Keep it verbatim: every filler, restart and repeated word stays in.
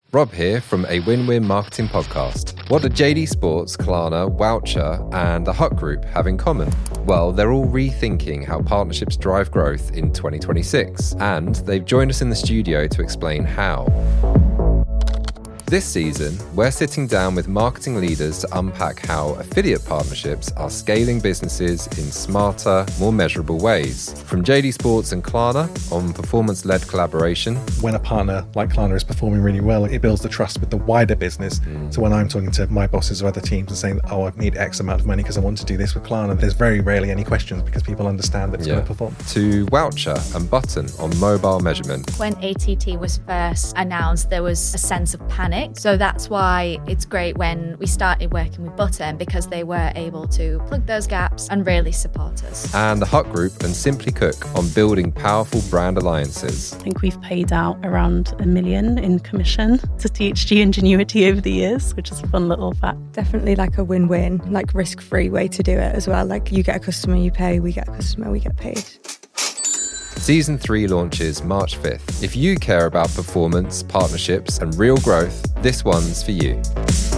Rob here from a Win-Win Marketing Podcast. What do J D Sports, Klarna, Wowcher and the Hut Group have in common? Well, they're all rethinking how partnerships drive growth in twenty twenty-six, and they've joined us in the studio to explain how. This season, we're sitting down with marketing leaders to unpack how affiliate partnerships are scaling businesses in smarter, more measurable ways. From J D Sports and Klarna on performance-led collaboration. When a partner like Klarna is performing really well, it builds the trust with the wider business. Mm. So when I'm talking to my bosses or other teams and saying, oh, I need X amount of money because I want to do this with Klarna, there's very rarely any questions because people understand that it's yeah. going to perform. To Wowcher and Button on mobile measurement. When A T T was first announced, there was a sense of panic. So that's why it's great when we started working with Button, because they were able to plug those gaps and really support us. And the Hut Group and Simply Cook on building powerful brand alliances. I think we've paid out around a million in commission to T H G Ingenuity over the years, which is a fun little fact. Definitely like a win-win, like risk-free way to do it as well. Like you get a customer, you pay, we get a customer, we get paid. Season three launches March fifth. If you care about performance, partnerships, and real growth, this one's for you.